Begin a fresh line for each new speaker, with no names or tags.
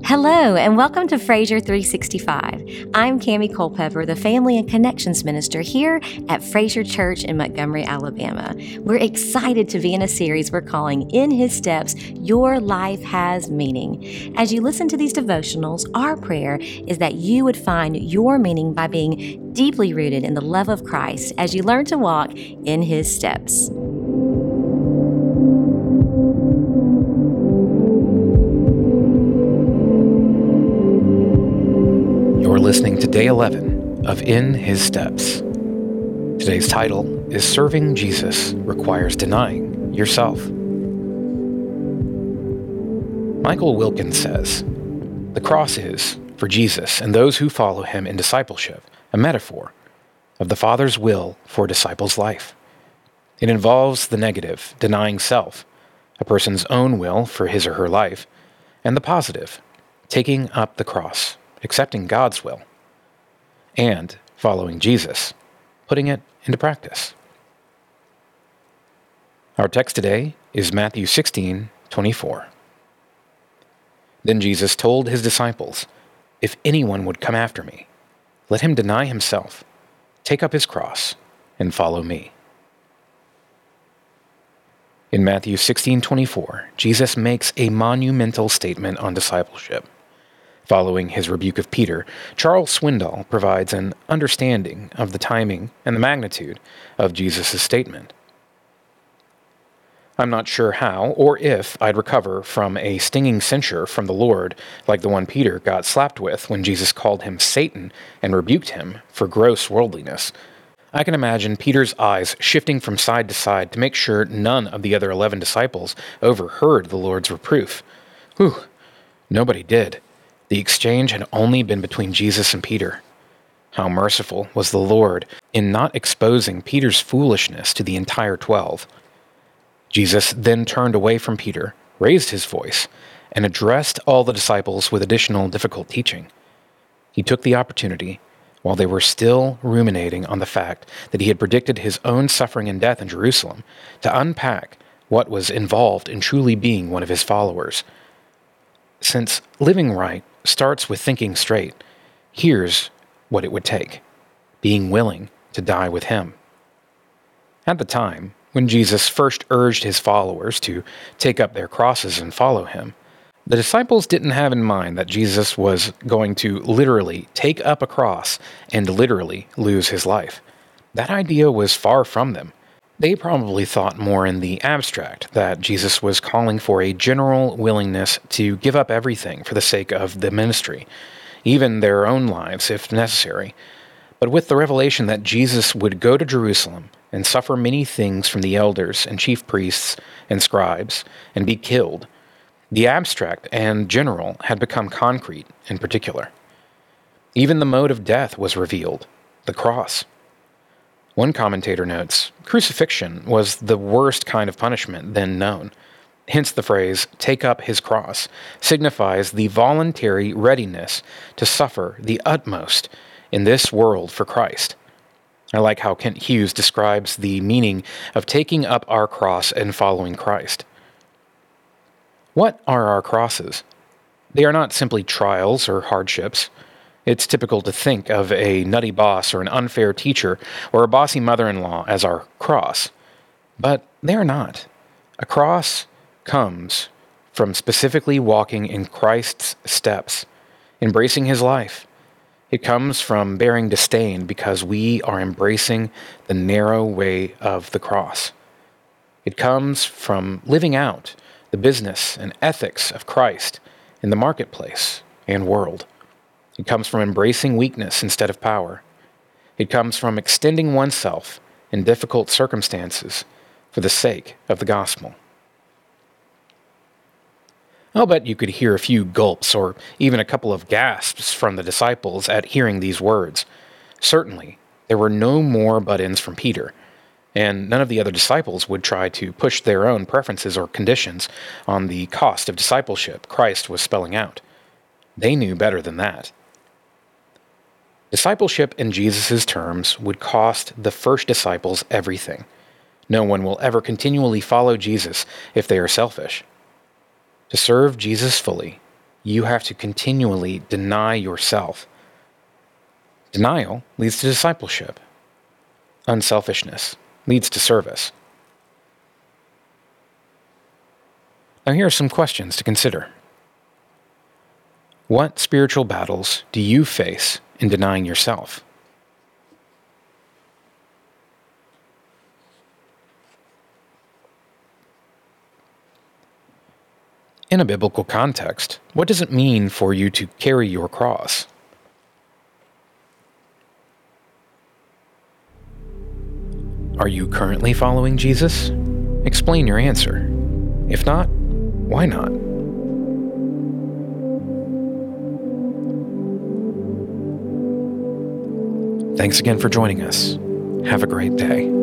Hello, and welcome to Fraser 365. I'm Cami Culpepper, the Family and Connections Minister here at Fraser Church in Montgomery, Alabama. We're excited to be in a series we're calling In His Steps, Your Life Has Meaning. As you listen to these devotionals, our prayer is that you would find your meaning by being deeply rooted in the love of Christ as you learn to walk in His steps.
You're listening to Day 11 of In His Steps. Today's title is Serving Jesus Requires Denying Yourself. Michael Wilkins says, "The cross is, for Jesus and those who follow him in discipleship, a metaphor of the Father's will for a disciple's life. It involves the negative, denying self, a person's own will for his or her life, and the positive, taking up the cross, accepting God's will, and following Jesus, putting it into practice." Our text today is Matthew 16:24. "Then Jesus told his disciples, 'If anyone would come after me, let him deny himself, take up his cross, and follow me.'" In Matthew 16:24, Jesus makes a monumental statement on discipleship. Following his rebuke of Peter, Charles Swindoll provides an understanding of the timing and the magnitude of Jesus' statement. "I'm not sure how or if I'd recover from a stinging censure from the Lord like the one Peter got slapped with when Jesus called him Satan and rebuked him for gross worldliness. I can imagine Peter's eyes shifting from side to side to make sure none of the other 11 disciples overheard the Lord's reproof. Whew, nobody did. The exchange had only been between Jesus and Peter. How merciful was the Lord in not exposing Peter's foolishness to the entire 12. Jesus then turned away from Peter, raised his voice, and addressed all the disciples with additional difficult teaching. He took the opportunity, while they were still ruminating on the fact that he had predicted his own suffering and death in Jerusalem, to unpack what was involved in truly being one of his followers. Since living right starts with thinking straight, here's what it would take: being willing to die with him. At the time, when Jesus first urged his followers to take up their crosses and follow him, the disciples didn't have in mind that Jesus was going to literally take up a cross and literally lose his life. That idea was far from them. They probably thought more in the abstract, that Jesus was calling for a general willingness to give up everything for the sake of the ministry, even their own lives if necessary. But with the revelation that Jesus would go to Jerusalem and suffer many things from the elders and chief priests and scribes and be killed, the abstract and general had become concrete and particular. Even the mode of death was revealed: the cross. One commentator notes, crucifixion was the worst kind of punishment then known. Hence the phrase, "take up his cross," signifies the voluntary readiness to suffer the utmost in this world for Christ. I like how Kent Hughes describes the meaning of taking up our cross and following Christ. What are our crosses? They are not simply trials or hardships. It's typical to think of a nutty boss or an unfair teacher or a bossy mother-in-law as our cross. But they are not. A cross comes from specifically walking in Christ's steps, embracing his life. It comes from bearing disdain because we are embracing the narrow way of the cross. It comes from living out the business and ethics of Christ in the marketplace and world. It comes from embracing weakness instead of power. It comes from extending oneself in difficult circumstances for the sake of the gospel. I'll bet you could hear a few gulps or even a couple of gasps from the disciples at hearing these words. Certainly, there were no more butt-ins from Peter, and none of the other disciples would try to push their own preferences or conditions on the cost of discipleship Christ was spelling out. They knew better than that. Discipleship in Jesus' terms would cost the first disciples everything. No one will ever continually follow Jesus if they are selfish. To serve Jesus fully you have to continually deny yourself. Denial leads to discipleship. Unselfishness leads to service. Now here are some questions to consider. What spiritual battles do you face in denying yourself? In a biblical context, what does it mean for you to carry your cross? Are you currently following Jesus? Explain your answer. If not, why not? Thanks again for joining us. Have a great day.